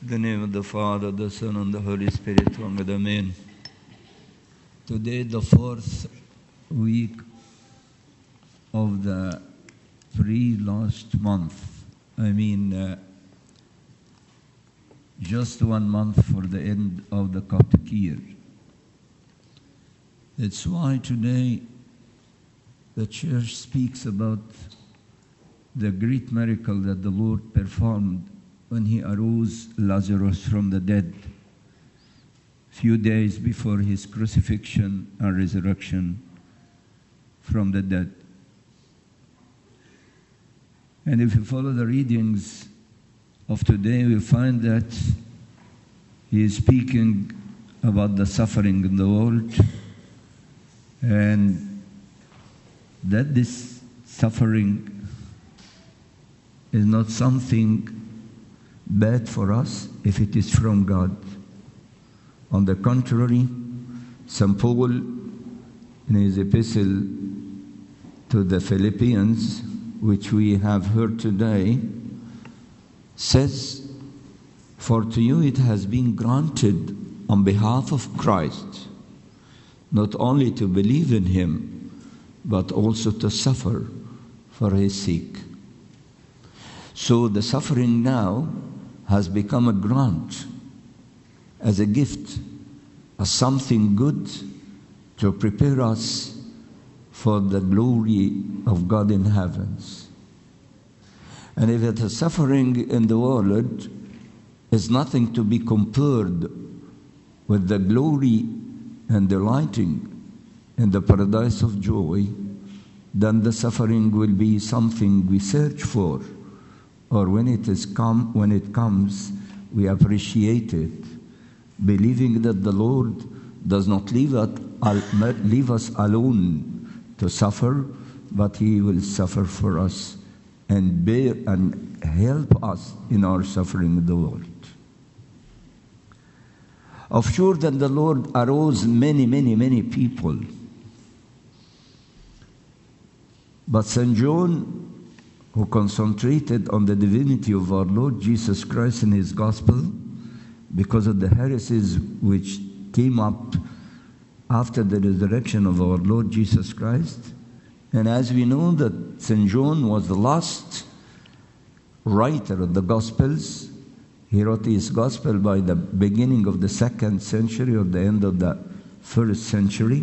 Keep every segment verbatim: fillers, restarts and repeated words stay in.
the name of the Father, the Son, and the Holy Spirit, one God, Amen. Today, the fourth week of the pre-last month. I mean, uh, just one month for the end of the Coptic year. That's why today the Church speaks about the great miracle that the Lord performed when He arose Lazarus from the dead, few days before His crucifixion and resurrection from the dead. And if you follow the readings of today, we find that He is speaking about the suffering in the world, and that this suffering is not something bad for us if it is from God. On the contrary, Saint Paul, in his epistle to the Philippians, which we have heard today, says, "For to you it has been granted on behalf of Christ, not only to believe in Him, but also to suffer for His sake." So the suffering now has become a grant, as a gift, as something good to prepare us for the glory of God in heavens. And if the suffering in the world is nothing to be compared with the glory and delighting in the paradise of joy, then the suffering will be something we search for, or when it is come, when it comes, we appreciate it, believing that the Lord does not leave us, leave us alone to suffer, but He will suffer for us and bear and help us in our suffering in the world. Of sure that the Lord arose many, many, many people. But Saint John, who concentrated on the divinity of our Lord Jesus Christ in his gospel, because of the heresies which came up after the resurrection of our Lord Jesus Christ. And as we know that Saint John was the last writer of the Gospels, he wrote his Gospel by the beginning of the second century or the end of the first century.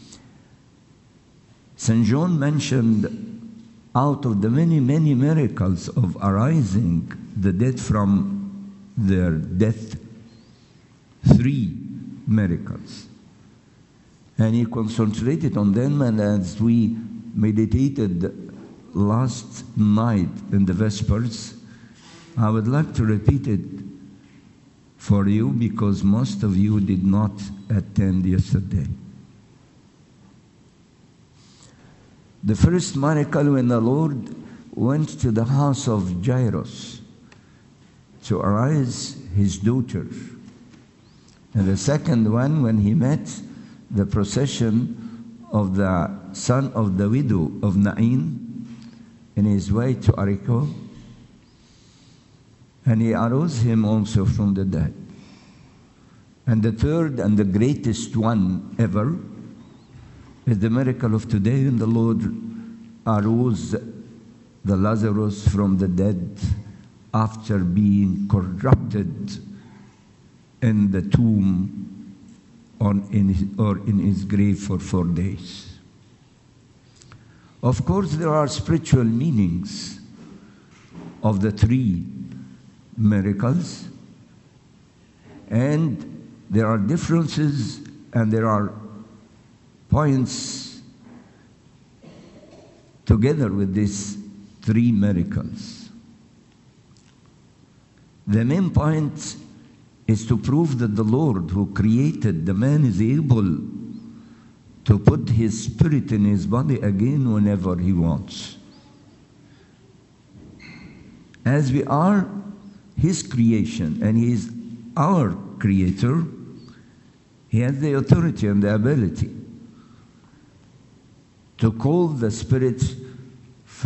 Saint John mentioned, out of the many, many miracles of arising the dead from their death, three miracles. And he concentrated on them, and as we meditated last night in the Vespers, I would like to repeat it for you because most of you did not attend yesterday. The first miracle, when the Lord went to the house of Jairus to arise his daughter. And the second one, when he met the procession of the son of the widow of Nain in his way to Jericho, and he arose him also from the dead. And the third and the greatest one ever is the miracle of today, when the Lord arose the Lazarus from the dead after being corrupted in the tomb on in his, or in his grave for four days. Of course, there are spiritual meanings of the three miracles, and there are differences and there are points together with these three miracles. The main point is to prove that the Lord who created the man is able to put his spirit in his body again whenever he wants. As we are his creation and he is our creator, he has the authority and the ability to call the spirit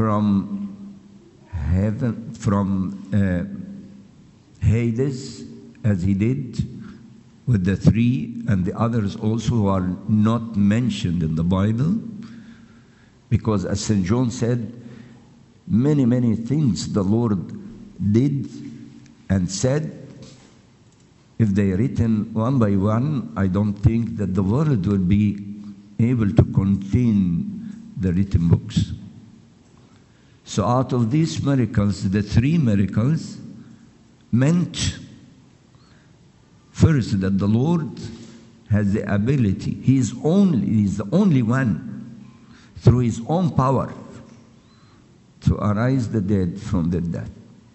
from heaven, from uh, Hades, as he did with the three and the others also who are not mentioned in the Bible. Because as Saint John said, many, many things the Lord did and said, if they are written one by one, I don't think that the world will be able to contain the written books. So out of these miracles, the three miracles meant first that the Lord has the ability, He is only, He is the only one, through His own power, to arise the dead from the dead.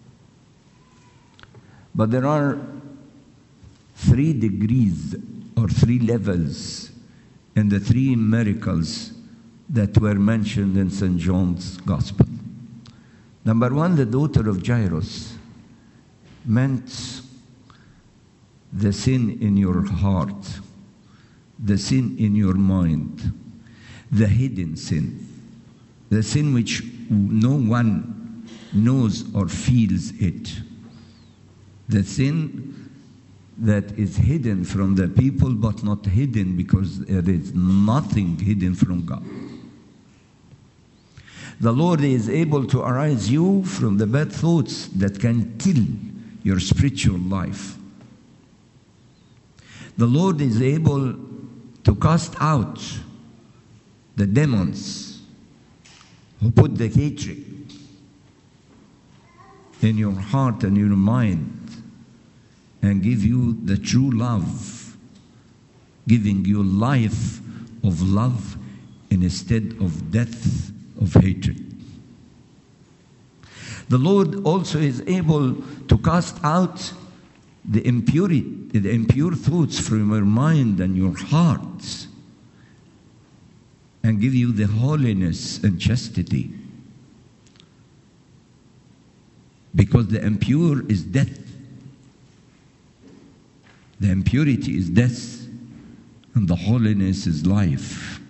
But there are three degrees or three levels in the three miracles that were mentioned in Saint John's Gospel. Number one, the daughter of Jairus meant the sin in your heart, the sin in your mind, the hidden sin, the sin which no one knows or feels it, the sin that is hidden from the people but not hidden because there is nothing hidden from God. The Lord is able to arise you from the bad thoughts that can kill your spiritual life. The Lord is able to cast out the demons who put the hatred in your heart and your mind and give you the true love, giving you life of love instead of death of hatred. The Lord also is able to cast out the impurity, the impure thoughts from your mind and your heart and give you the holiness and chastity. Because the impure is death. The impurity is death, and the holiness is life.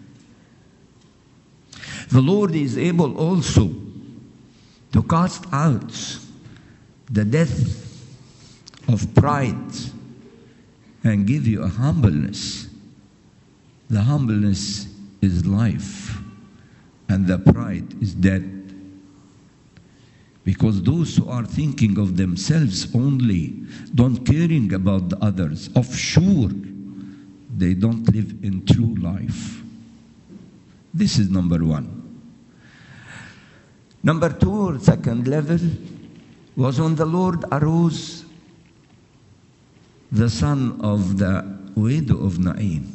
The Lord is able also to cast out the death of pride and give you a humbleness. The humbleness is life, and the pride is death. Because those who are thinking of themselves only, don't caring about the others, of sure, they don't live in true life. This is number one. Number two, or second level, was when the Lord arose the son of the widow of Nain.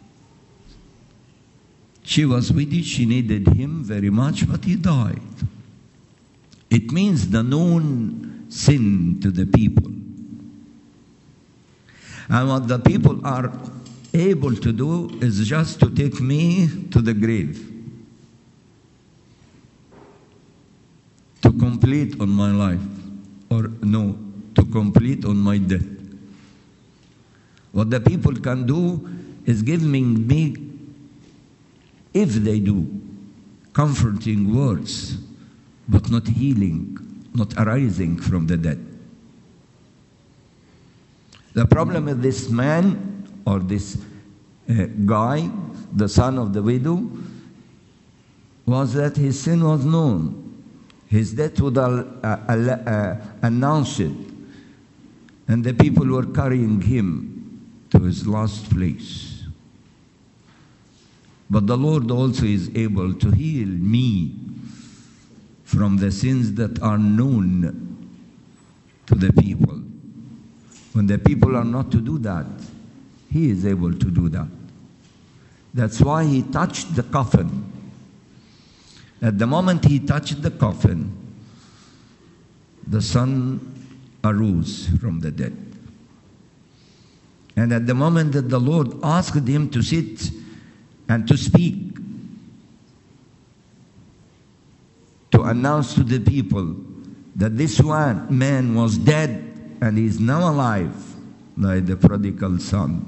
She was widow, she needed him very much, but he died. It means the known sin to the people. And what the people are able to do is just to take me to the grave, to complete on my life, or no, to complete on my death. What the people can do is giving me, if they do, comforting words, but not healing, not arising from the dead. The problem with this man, or this uh, guy, the son of the widow, was that his sin was known. His death would uh, uh, announce it. And the people were carrying him to his last place. But the Lord also is able to heal me from the sins that are known to the people. When the people are not to do that, He is able to do that. That's why He touched the coffin. At the moment He touched the coffin, the son arose from the dead. And at the moment that the Lord asked him to sit and to speak, to announce to the people that this one man was dead and is now alive, like the prodigal son.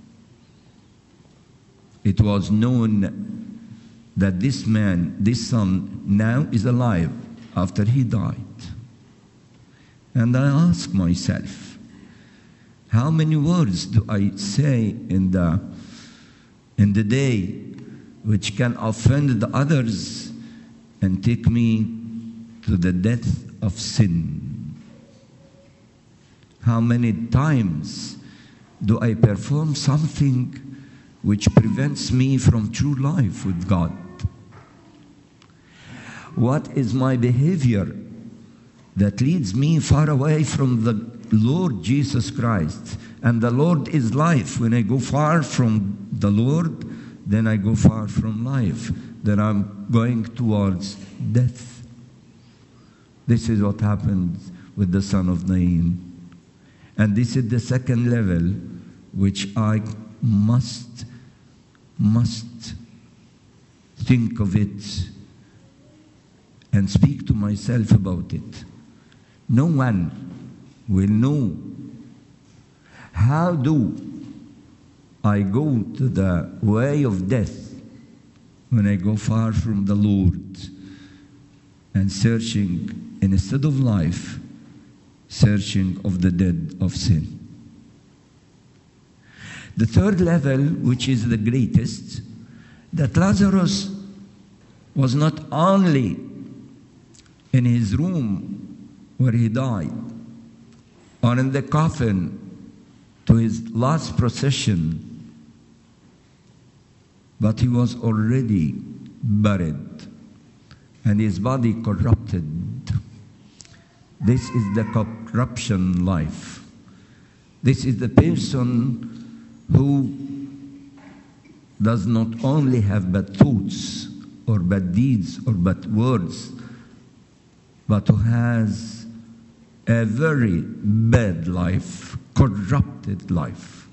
It was known that this man, this son, now is alive after he died. And I ask myself, How many words do I say in the, in the day which can offend the others and take me to the death of sin? How many times do I perform something which prevents me from true life with God? What is my behavior that leads me far away from the Lord Jesus Christ? And the Lord is life. When I go far from the Lord, then I go far from life. Then I'm going towards death. This is what happens with the son of Nain. And this is the second level which I must, must think of it and speak to myself about it. No one will know. How do I go to the way of death when I go far from the Lord and searching, instead of life, searching of the dead of sin? The third level, which is the greatest, that Lazarus was not only in his room where he died, or in the coffin to his last procession, but he was already buried and his body corrupted. This is the corruption life. This is the person who does not only have bad thoughts or bad deeds or bad words, but who has a very bad life, corrupted life.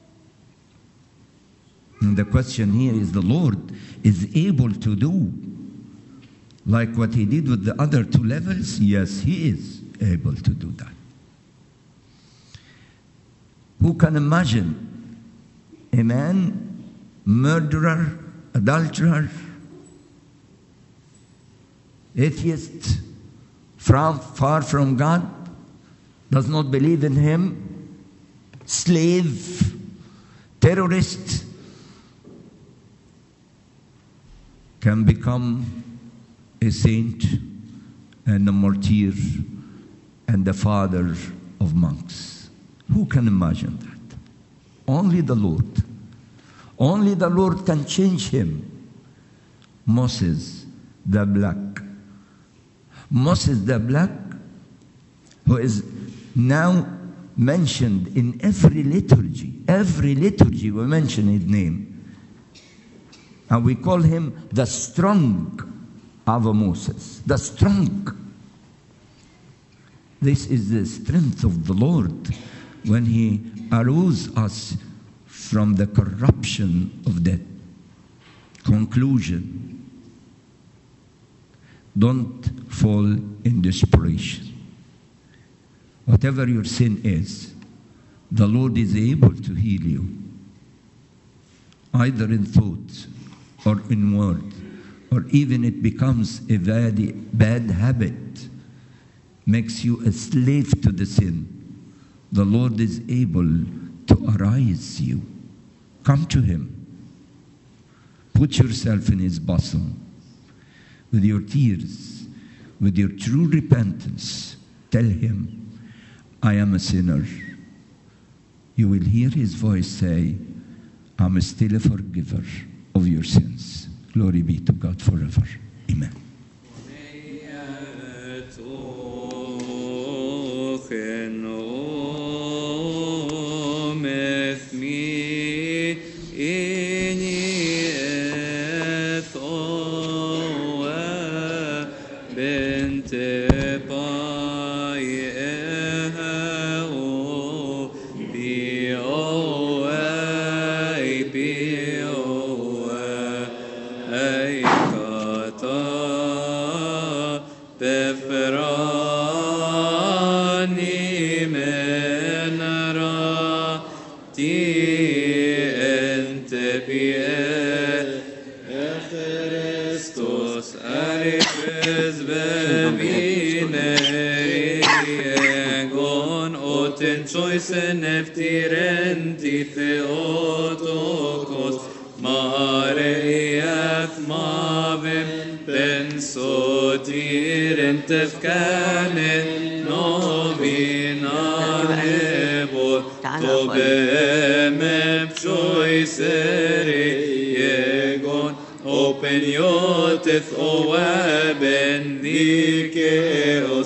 And the question here is, the Lord is able to do like what he did with the other two levels? Yes, he is able to do that. Who can imagine a man, murderer, adulterer, atheist, from, far from God, does not believe in him, slave, terrorist, can become a saint and a martyr and the father of monks? Who can imagine that? Only the Lord. Only the Lord can change him. Moses the Black. Moses the Black, who is now mentioned in every liturgy. Every liturgy we mention his name. And we call him the strong of Moses. The strong. This is the strength of the Lord when he arose us from the corruption of death. Conclusion. Don't fall in desperation. Whatever your sin is, the Lord is able to heal you, either in thought or in word, or even it becomes a very bad habit, makes you a slave to the sin. The Lord is able to arise you. Come to him. Put yourself in his bosom. With your tears, with your true repentance, tell him, I am a sinner. You will hear his voice say, I'm still a forgiver of your sins. Glory be to God forever. Amen. Befrani me choisen eftiren ti Theotokos, Mareiath mavim ben sotiren tefkanen novinan hebor, tobem ep choiseri yegon, open yoteth oaben dikeos,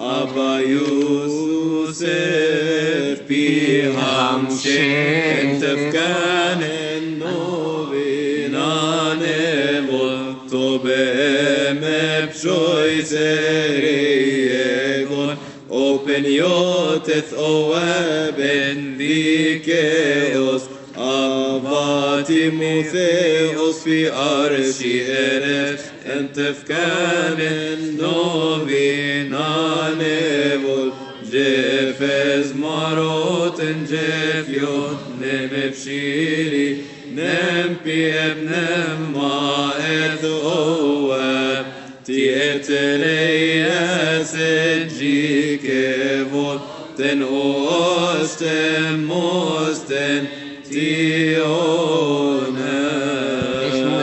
abayus piham shen tefkanen novinan hebor, tobem ep choiseri yegon, open yoteth oaben dikeos, avati mutheos fi arshi eref, en tefkanen novinan evol, jefez marot en jefyot nem epshili, nem piem nem maeth oab, ti eteleyas et jikevot, ten osten mosten ti o